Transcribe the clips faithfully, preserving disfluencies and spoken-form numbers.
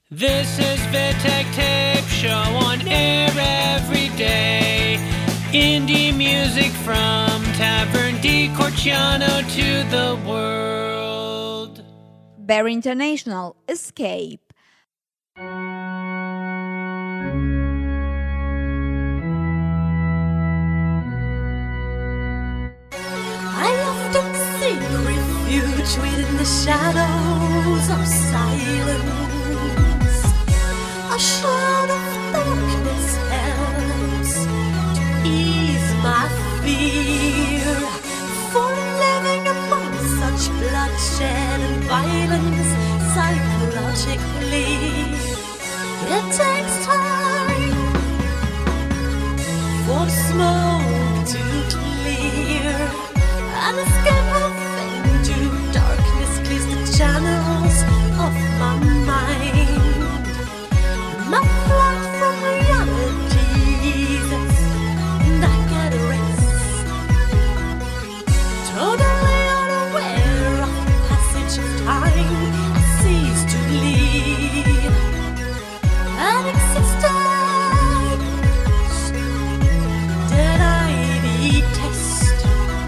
This is Vitek Tape Show on air every day. Indie music from Tavern di Corciano to the world. Very International, Escape. I often seek refuge within the shadows of silence. A shroud of darkness helps to ease my fear. For living among such bloodshed and violence psychologically, it takes time for the smoke to clear. An escape of into darkness clears the channels of my mind. My flight from realities, and I get rest. Totally unaware of the passage of time, I cease to live. An existence that I detest.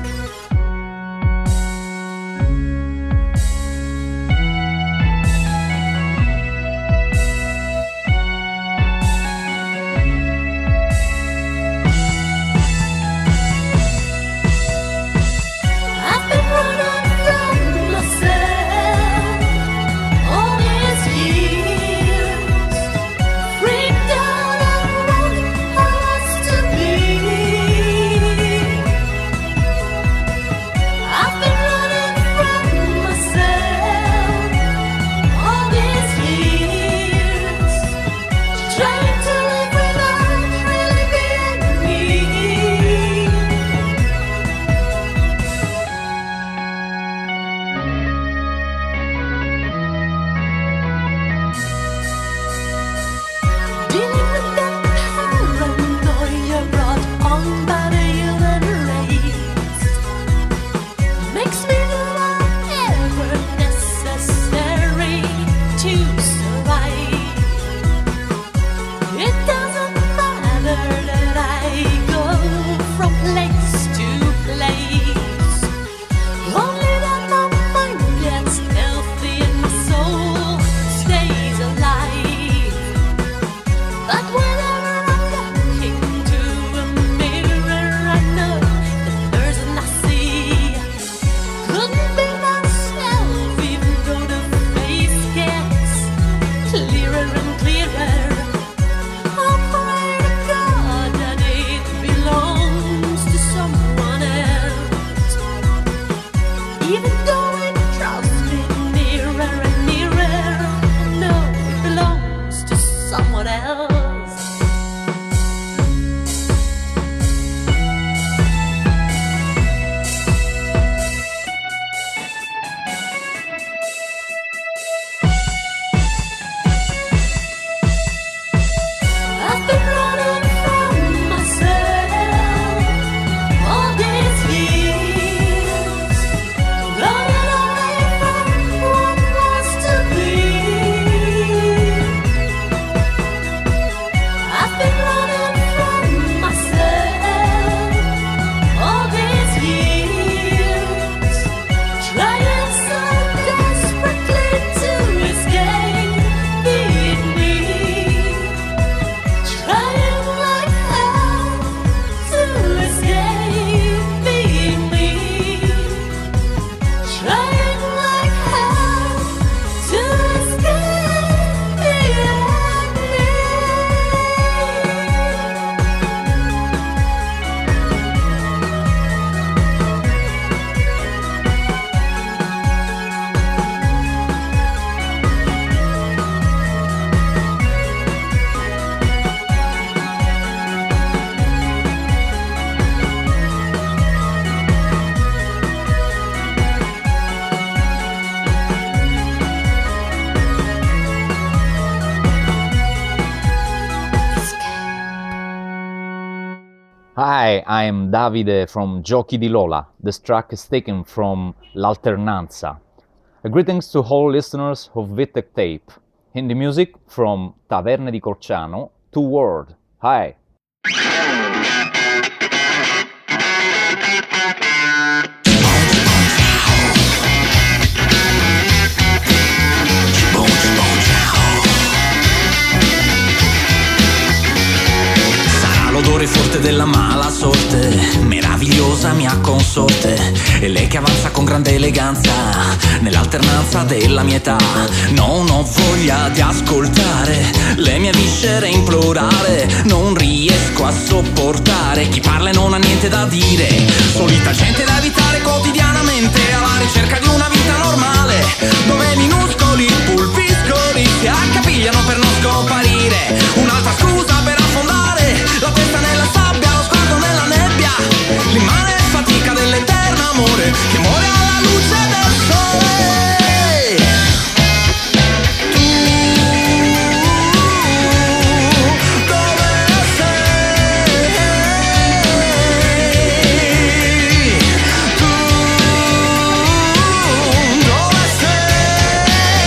Hi, I'm Davide from Giochi di Lola. This track is taken from L'Alternanza. A greetings to all listeners of Vitek Tape. Indie music from Taverne di Corciano to World. Hi! L'odore forte della mala sorte, meravigliosa mia consorte, e lei che avanza con grande eleganza nell'alternanza della mia età. Non ho voglia di ascoltare le mie viscere implorare, non riesco a sopportare chi parla e non ha niente da dire. Solita gente da evitare quotidianamente, alla ricerca di una vita normale, dove minuscoli pulpiscoli si accapigliano per non scomparire. Un'altra scusa per affondare la testa nella sabbia, lo sguardo nella nebbia, l'immane fatica dell'eterno amore che muore alla luce del sole. Tu dove sei? Tu dove sei?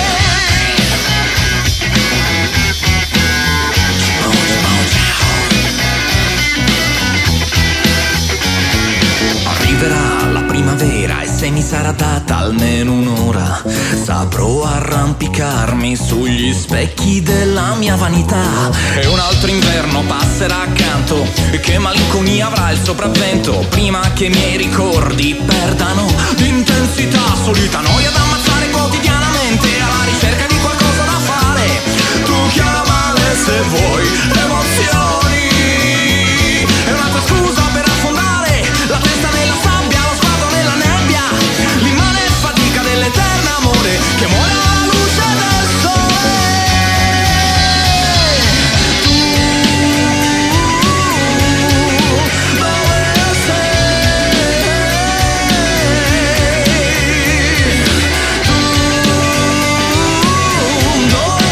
Arriverà la primavera e se mi sarà data almeno un'ora saprò arrampicarmi sugli specchi della mia vanità. E un altro inverno passerà accanto e che malinconia avrà il sopravvento prima che i miei ricordi perdano d'intensità. Solita noia da ammazzare quotidianamente alla ricerca di qualcosa da fare. Tu chiamale se vuoi emozioni, è un'altra scusa per affondare la testa nella sabbia, lo sguardo nella nebbia, l'immane fatica dell'eterno amore che muore alla luce del sole. Tu dove sei? Tu dove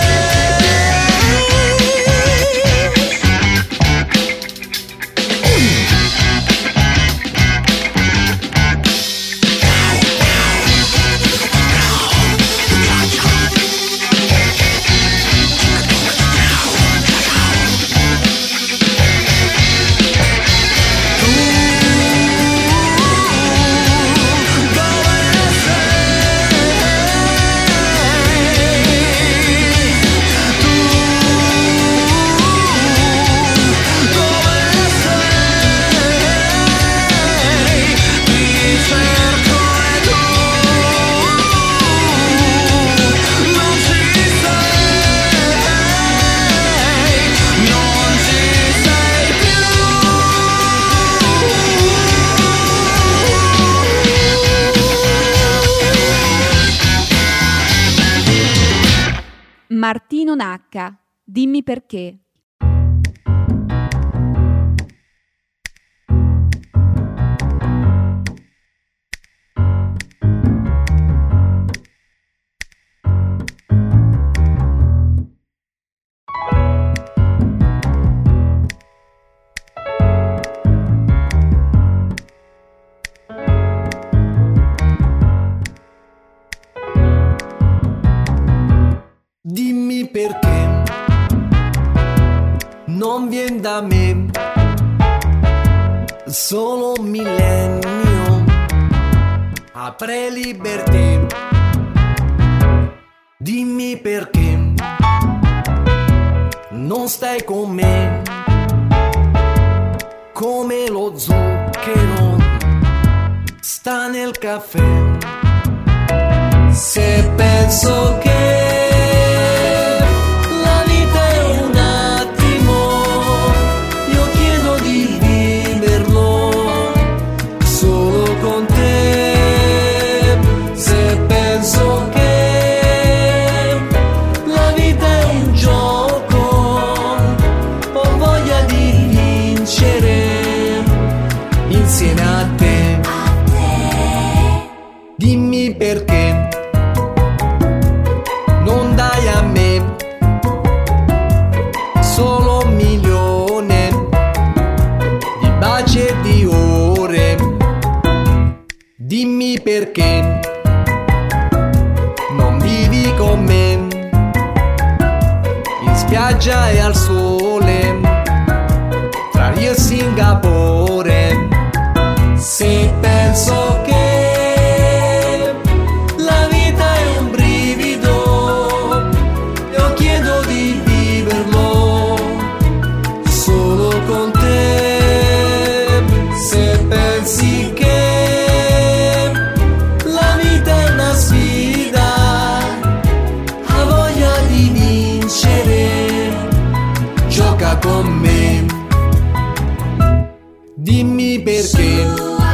Martino Nacca, dimmi perché. Dimmi perché non vien da me solo un millennio, apre libertà. Dimmi perché non stai con me come lo zucchero sta nel caffè. Se penso che insieme a te. Dimmi perché non dai a me solo un milione di baci e di ore. Dimmi perché non vivi con me spiaggia e al sole, tra Rio e Singapore. Se penso che la vita è un brivido, io chiedo di viverlo solo con te. Se pensi che la vita è una sfida, ha voglia di vincere, gioca con me. Dimmi perché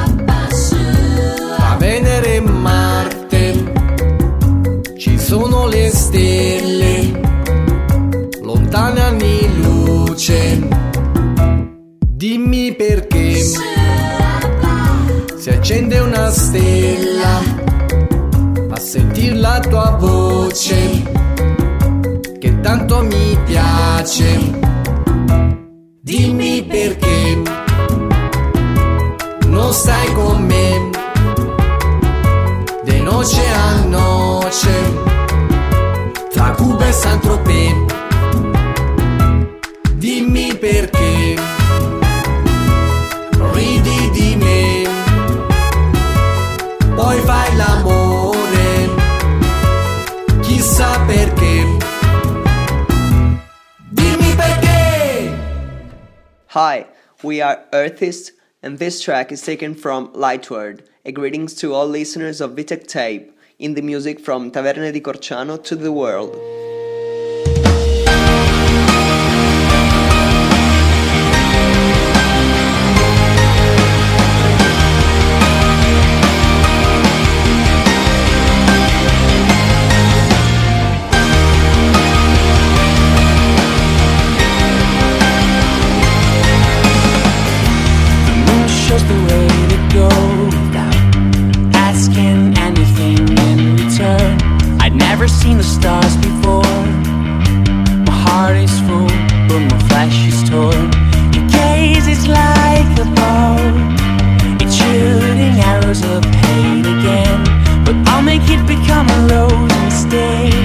tra Venere e Marte ci sono le stelle, lontane anni luce. Dimmi perché si accende una stella a sentir la tua voce che tanto mi piace. Dimmi perché non stai con me de noce a noce tra Cuba e Saint-Tropez. Dimmi perché ridi di me, poi fai l'amore, chissà perché. Dimmi perché. Hi, we are Earthist, and this track is taken from Lightward. A greetings to all listeners of Vitek Tape, in the music from Taverne di Corciano to the world. Shows the way to go without asking anything in return. I'd never seen the stars before. My heart is full, but my flesh is torn. Your gaze is like a bow, it's shooting arrows of hate again. But I'll make it become a rose instead.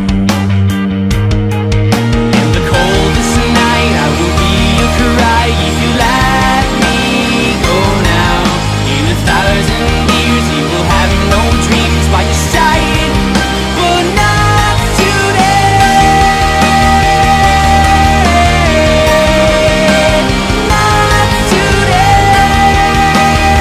In the coldest night, I will be your cry if you let me go now. In a thousand years you will have no dreams by your side, but not today. Not today.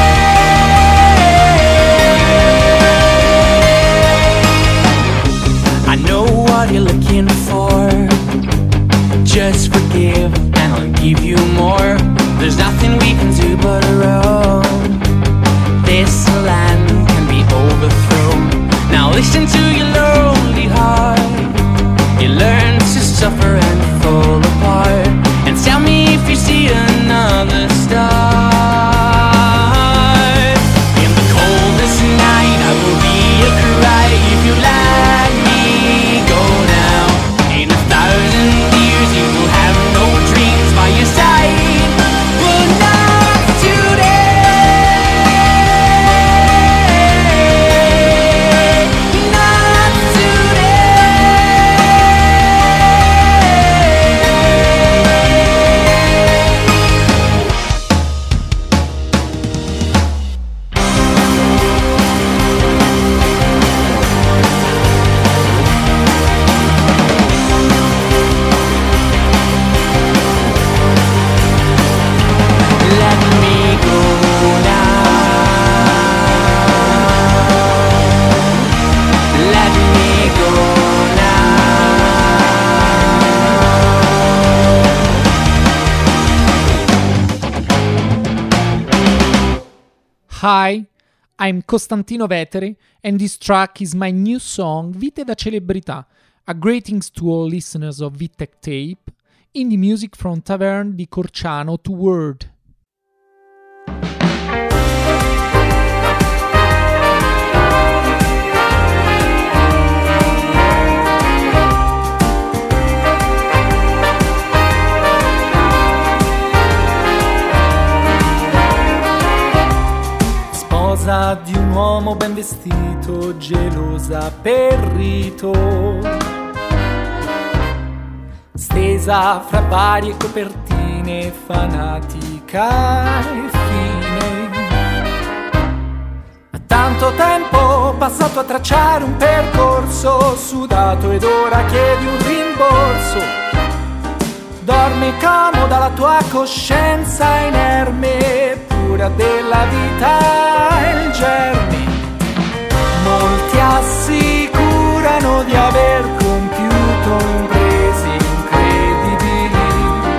I know what you're looking for. Just forgive and I'll give you more. There's nothing we can do but row. This land can be overthrown. Now listen to your lonely heart. You learn to suffer and fall apart. And tell me if you see another star. In the coldest night I will be a cry if you let me go now. In a thousand years you will have no dreams by your side, but not today. Not today. Let me go now. Let me go now. Hi, I'm Costantino Veteri, and this track is my new song, Vite da Celebrità. A greetings to all listeners of Vitek Tape, indie music from Taverne di Corciano to Word. Sposa di un uomo ben vestito, gelosa per rito. stesa fra varie copertine, fanatica e fine. Ma tanto tempo passato a tracciare un percorso sudato ed ora chiedi un rimborso. Dorme comoda la tua coscienza inerme, pura della vita e il germe. Molti assicurano di aver compiuto imprese incredibili,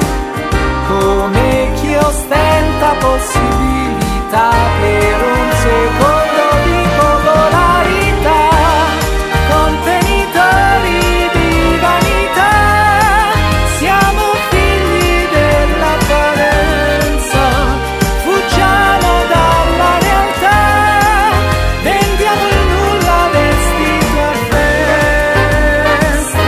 come chi ostenta possibilità per un secondo di popolarità, contenitori di vanità. Siamo figli dell'apparenza, fuggiamo dalla realtà, vendiamo il nulla vestito a festa.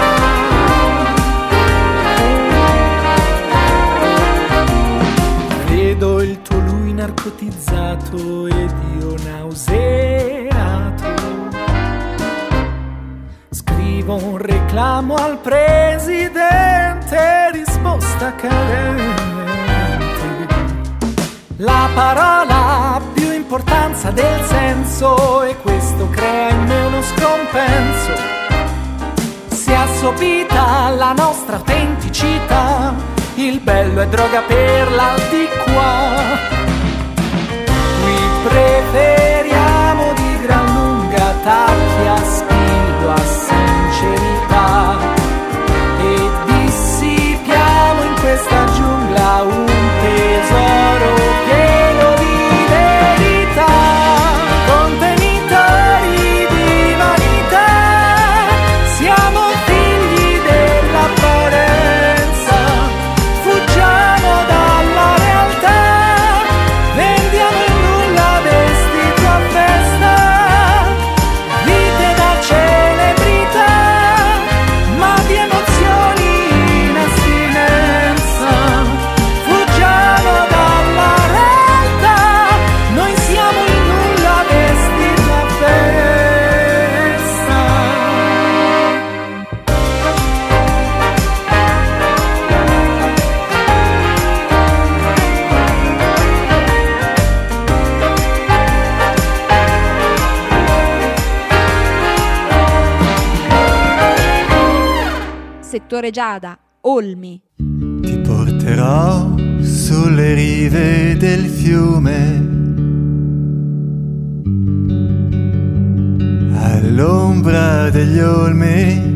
Vedo il tuo lui narcotizzato ed io nauseato. Scrivo un reclamo al presidente, risposta carente. La parola ha più importanza del senso e questo crea in me uno scompenso. Si è assopita la nostra autenticità, il bello è droga per l'aldilà. Qui preferiamo di gran lunga tacchi a spillo, a sincerità, e dissipiamo in questa giungla un tesoro pieno di verità, contenitori di vanità. Siamo figli dell'apparenza, fuggiamo dalla realtà, vendiamo il nulla vestito a festa, vite da celebrità, ma di emozioni in astinenza. Fuggiamo dalla realtà, noi siamo il nulla vestito a festa. Settore Giada, Olmi. Ti porterò sulle rive del fiume, all'ombra degli olmi,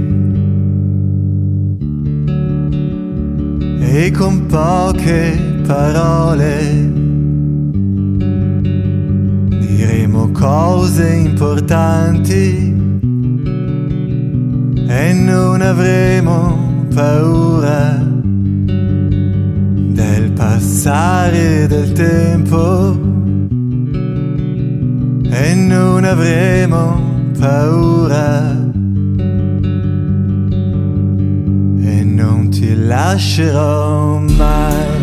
e con poche parole diremo cose importanti e non avremo paura del passare del tempo, e non avremo paura, e non ti lascerò mai.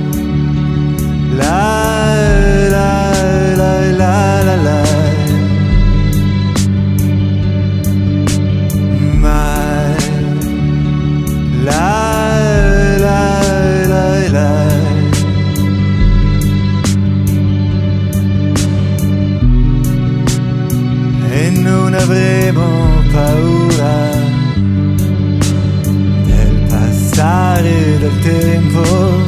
La la la la la la. La la la la. E non avremo paura del passare del tempo,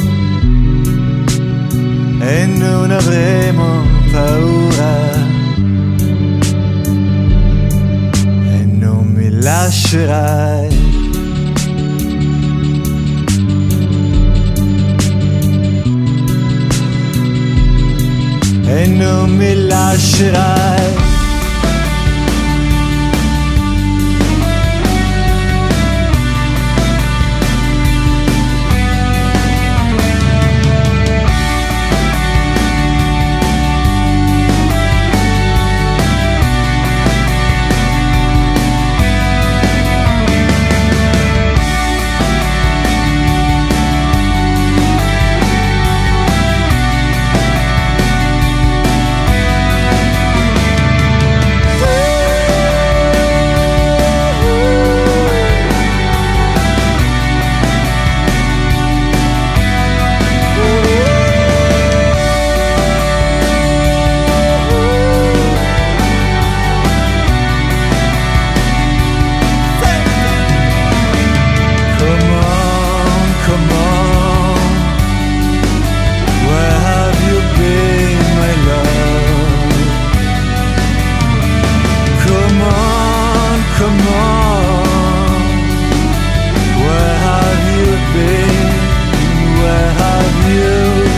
e non avremo paura, e non mi lascerai. E non mi lascerai. been? Where have you?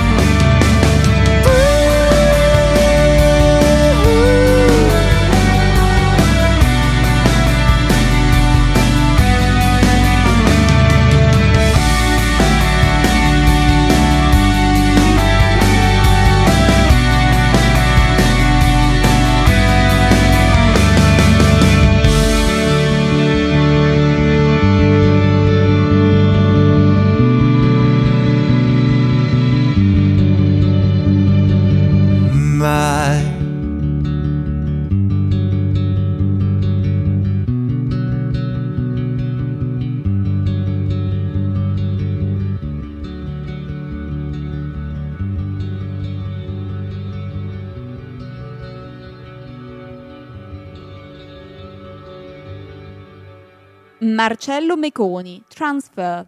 Marcello Meconi, Transfer.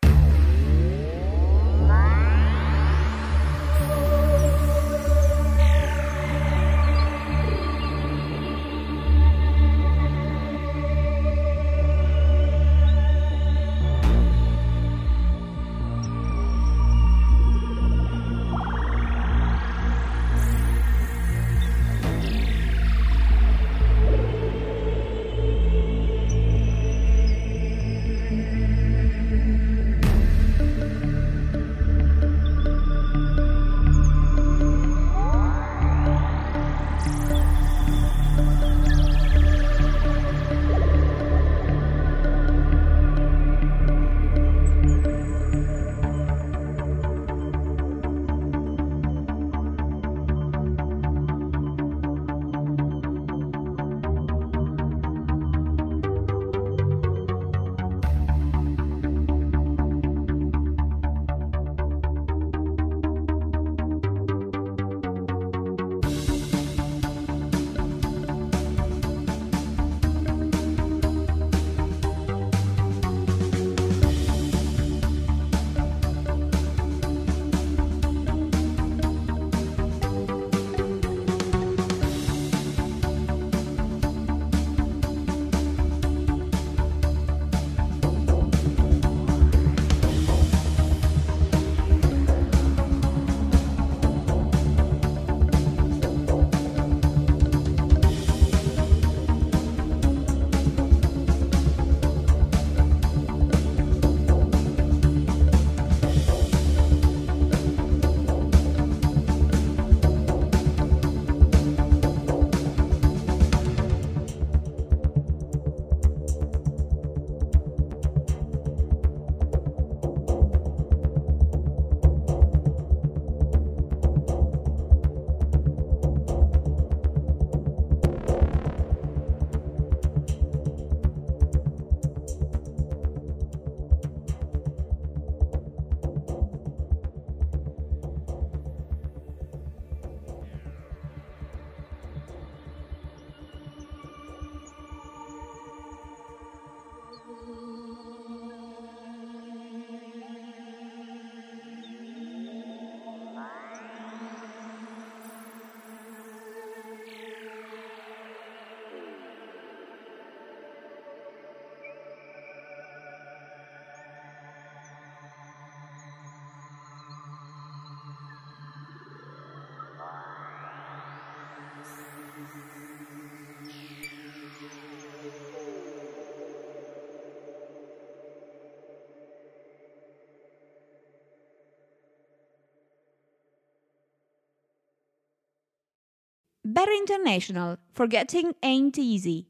Better International, Forgetting Ain't Easy.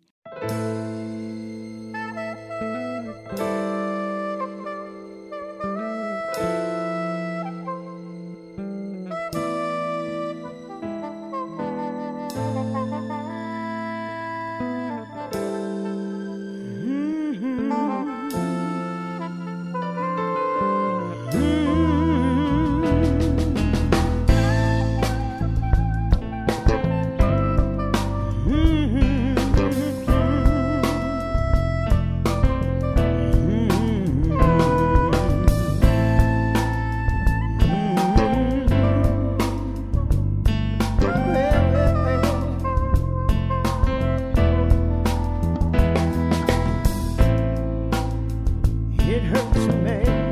It hurts me.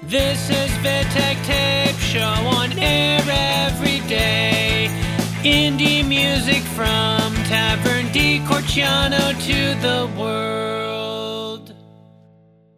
This is Vitek Tape Show on air every day. Indie music from Tavern di Corciano to the world.